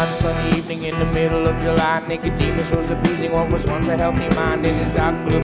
one sunny evening in the middle of July, Nicodemus was appeasing what was once a healthy mind in his dark blue